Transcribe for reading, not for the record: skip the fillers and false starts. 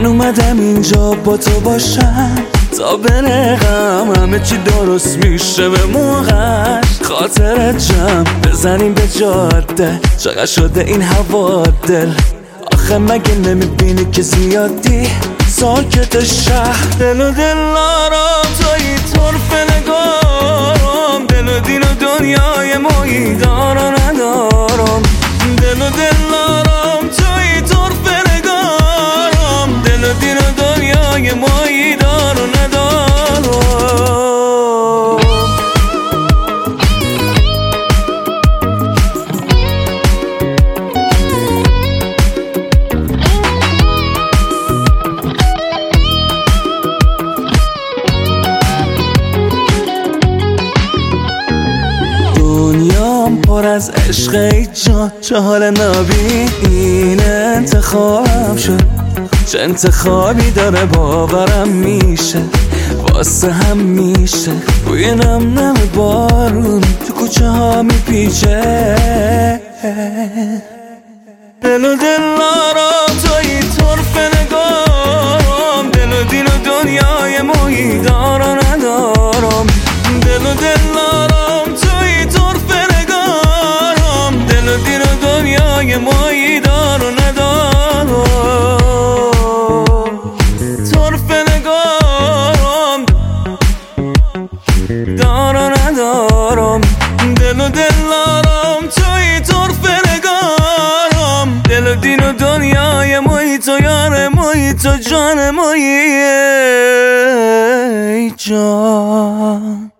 من اومدم اینجا با تو باشم تا برقم همه چی درست میشه به موقعش. خاطرت جمع بزنیم به جاده، چقدر شده این هوا دل. آخه مگه نمیبینی که زیادی ساکت شهر. دل و دلارم توی طرف نگارم، دل و دین و دنیای مایی دار و ندارم. دل و دلارم توی طرف نگارم، دل و دین و دنیای مایی دار و ندارم. دنیام پر از عشق ای جان، چه حال نبی این انتخابم شد. چه انتخابی داره باورم میشه، واسه هم میشه بوی نم نم بارون تو کوچه ها میپیچه. دل و دلارم توی طرف نگارم، دل و دین و دنیای مایی دار و ندارم. دل و دلارم توی طرف نگارم، دل و دین و دنیای مایی دار و ندارم. طرف نگارم دار و ندارم. دل و دلارم توی طرف نگارم، دل و دین و دنیای مایی تو یار مایی تو جان مایی ای جان.